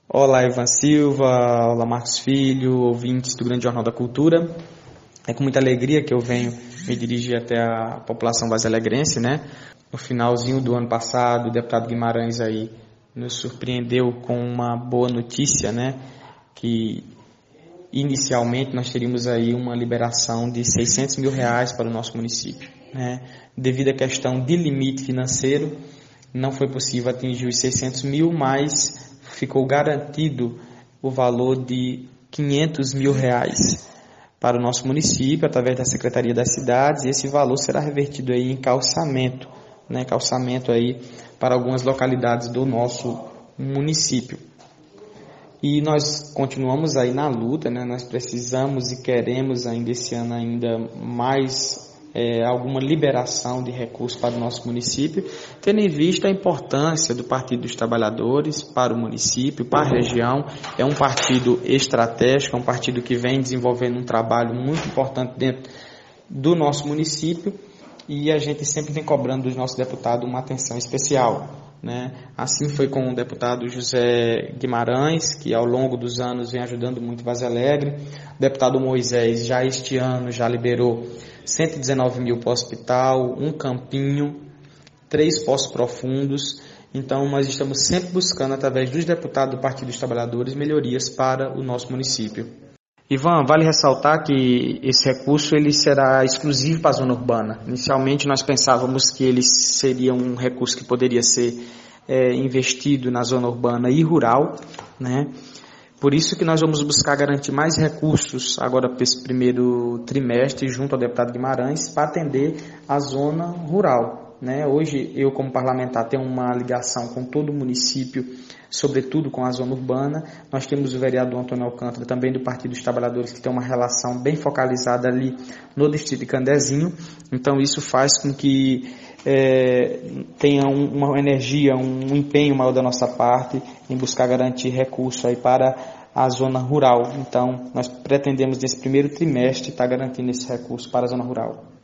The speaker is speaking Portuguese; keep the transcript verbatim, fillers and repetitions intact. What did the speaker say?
Olá, Ivan Silva, olá, Marcos Filho, ouvintes do Grande Jornal da Cultura. É com muita alegria que eu venho me dirigir até a população basilegrense, né? No finalzinho do ano passado, o deputado Guimarães aí nos surpreendeu com uma boa notícia, né? Que inicialmente nós teríamos aí uma liberação de seiscentos mil reais para o nosso município, né? Devido à questão de limite financeiro, não foi possível atingir os seiscentos mil, mas ficou garantido o valor de quinhentos mil reais para o nosso município, através da Secretaria das Cidades, e esse valor será revertido aí em calçamento, né, calçamento aí para algumas localidades do nosso município. E nós continuamos aí na luta, né, nós precisamos e queremos ainda esse ano ainda mais É, alguma liberação de recursos para o nosso município, tendo em vista a importância do Partido dos Trabalhadores para o município, para a região. É um partido estratégico, é um partido que vem desenvolvendo um trabalho muito importante dentro do nosso município, e a gente sempre vem cobrando dos nossos deputados uma atenção especial, né? Assim foi com o deputado José Guimarães, que ao longo dos anos vem ajudando muito Vaza Alegre. O deputado Moisés já este ano já liberou cento e dezenove mil para o hospital, um campinho, três poços profundos. Então nós estamos sempre buscando, através dos deputados do Partido dos Trabalhadores, melhorias para o nosso município. Ivan, vale ressaltar que esse recurso ele será exclusivo para a zona urbana. Inicialmente nós pensávamos que ele seria um recurso que poderia ser é, investido na zona urbana e rural, né? Por isso que nós vamos buscar garantir mais recursos agora para esse primeiro trimestre, junto ao deputado Guimarães, para atender a zona rural, né? Hoje eu, como parlamentar, tenho uma ligação com todo o município, sobretudo com a zona urbana. Nós temos o vereador Antônio Alcântara, também do Partido dos Trabalhadores, que tem uma relação bem focalizada ali no distrito de Candezinho. Então isso faz com que é, tenha um, uma energia, um empenho maior da nossa parte em buscar garantir recursos aí para a zona rural. Então nós pretendemos nesse primeiro trimestre estar garantindo esse recurso para a zona rural.